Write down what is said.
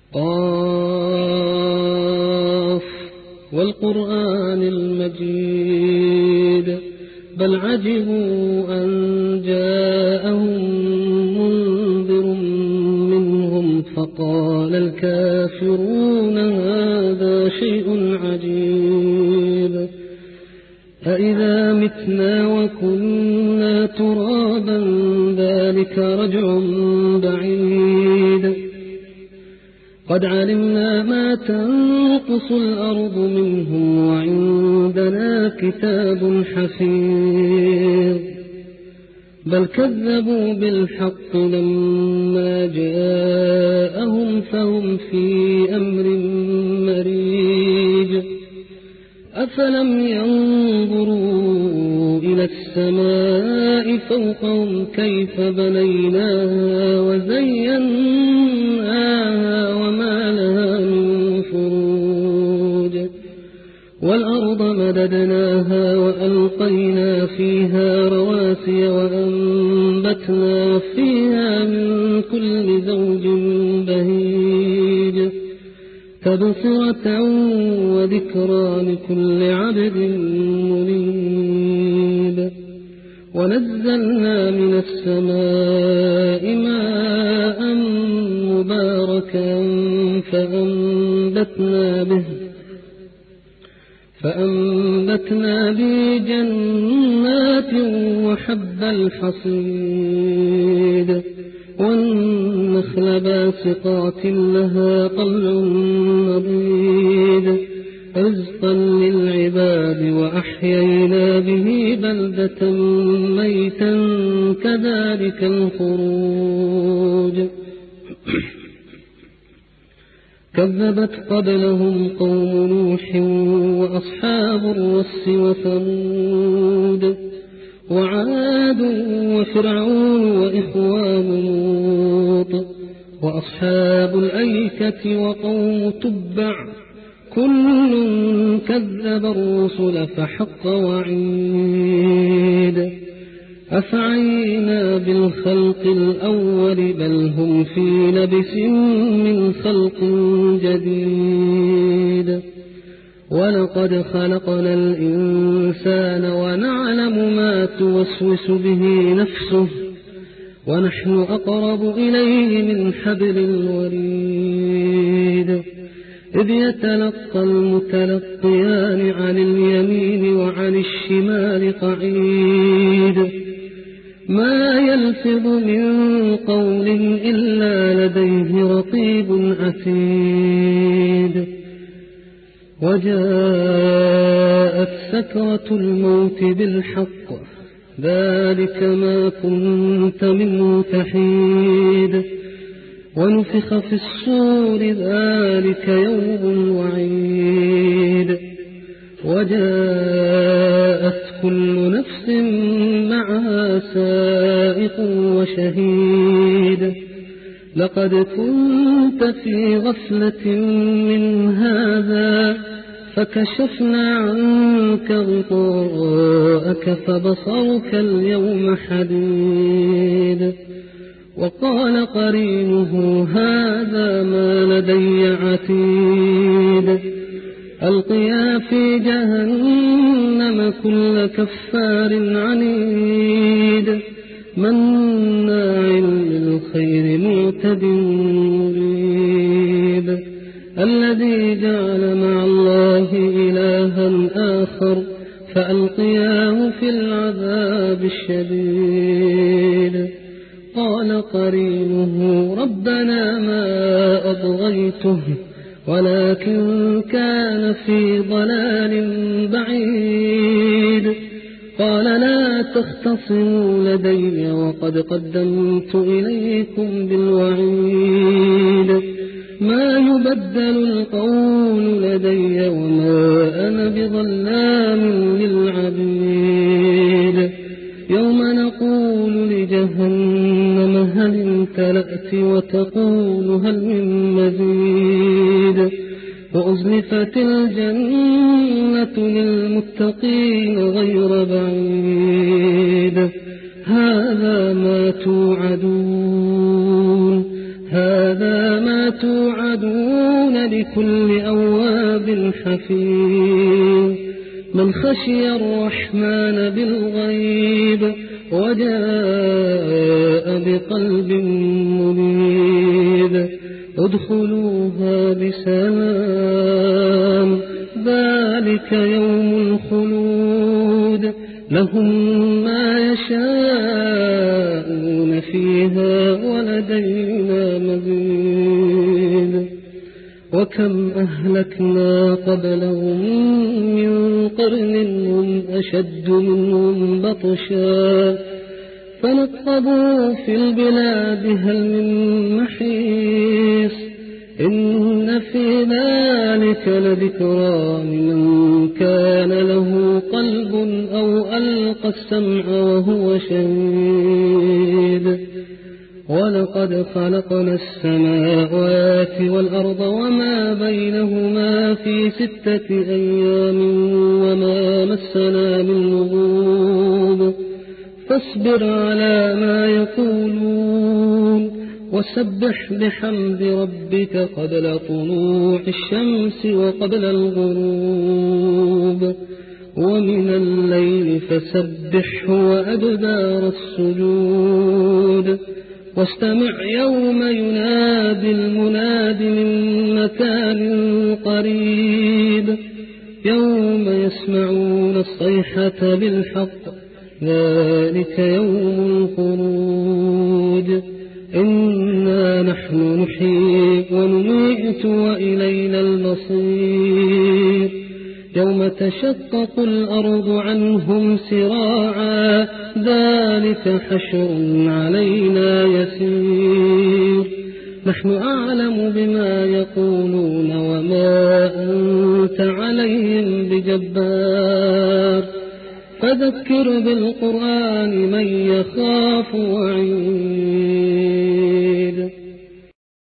قاف والقرآن المجيد بل عجبوا أن جاءهم منذر منهم فقال الكافرون هذا شيء عجيب أإذا متنا وكنا ترابا ذلك رجع بعيد قد علمنا ما تنقص الأرض منهم وعندنا كتاب حفيظ بل كذبوا بالحق لما جاءهم فهم في أمر مريج أفلم ينظروا إلى السماء فوقهم كيف بنيناها وزيناها وما لها من فروج والأرض مددناها وألقينا فيها رواسي وأنبتنا فيها من كل زوج بهيج تبصرة وذكرى لكل عبد منيب ونزلنا من السماء ماء مباركا فأنبتنا به جنات وحب الحصيد والنخل باسقات لها طلع نضيد رزقا للعباد وأحيينا به بلدة ميتا كذلك الخروج كذبت قبلهم قوم نوح وأصحاب الرس وثمود وعاد وفرعون وإخوان لوط وأصحاب الأيكة وقوم تبع كل كذب الرسل فحق وعيد أفعينا بالخلق الأول بل هم في لبس من خلق جديد ولقد خلقنا الإنسان ونعلم ما توسوس به نفسه ونحن أقرب إليه من حبل الوريد إذ يتلقى المتلقيان عن اليمين وعن الشمال قعيد ما يلفظ من قول إلا لديه رقيب عتيد وجاءت سكرة الموت بالحق ذلك ما كنت منه تحيد ونفخ في الصور ذلك يوم الوعيد وجاءت كل نفس معها سائق وشهيد لقد كنت في غفلة من هذا فكشفنا عنك غطاءك فبصرك اليوم حديد وقال قرينه هذا ما لدي عتيد ألقيا في جهنم كل كفار عنيد مناع للخير معتد مريب الذي جعل مع الله إلها آخر فألقياه في العذاب الشديد قال قرينه ربنا ما أطغيته ولكن كان في ضلال بعيد قال لا تختصموا لدي وقد قدمت إليكم بالوعيد ما يبدل القول لدي وما أنا بظلام للعبيد يوم نقول لجهنم هل امتلأت وتقول هل من مزيد وأزلفت الجنة للمتقين غير بعيد هذا ما توعدون هذا هَذَا مَا تُوعَدُونَ لِكُلِّ أَوَّابٍ حَفِيظٍ مَنْ خَشِيَ الرَّحْمَنَ بِالْغَيْبِ وَجَاءَ بِقَلْبٍ مُنِيبٍ ادْخُلُوهَا بِسَلَامٍ ذَلِكَ يَوْمُ الْخُلُودِ لَهُم مَّا يَشَاءُونَ فِيهَا وَلَدَيْنَا مَزِيدٌ وَكَمْ أَهْلَكْنَا قَبْلَهُم مِّن قَرْنٍ هُمْ أَشَدُّ مِنْهُمْ بَطْشًا فَنَقَّبُوا فِي الْبِلَادِ هَلْ مِن مَّحِيصٍ إِنَّ فِي ذَلِكَ لَذِكْرَىٰ لِمَن كَانَ لَهُ قَلْبٌ أَوْ أَلْقَى السَّمْعَ وَهُوَ شَهِيدٌ وَلَقَدْ خَلَقْنَا السَّمَاوَاتِ وَالْأَرْضَ وَمَا بَيْنَهُمَا فِي 6 أَيَّامٍ وَمَا مَسَّنَا مِن لُّغُوبٍ فاصبر على ما يقولون وسبح بحمد ربك قبل طلوع الشمس وقبل الغروب ومن الليل فسبحه وأدبار السجود واستمع يوم ينادي المناد من مكان قريب يوم يسمعون الصيحة بالحق ذلك يوم الخروج إنا نحن نحيي ونميت وإلينا المصير يوم تشقق الأرض عنهم سراعا ذلك حشر علينا يسير نحن أعلم بما يقولون وما أنت عليهم بجبار فذكر بالقرآن من يخاف وعيد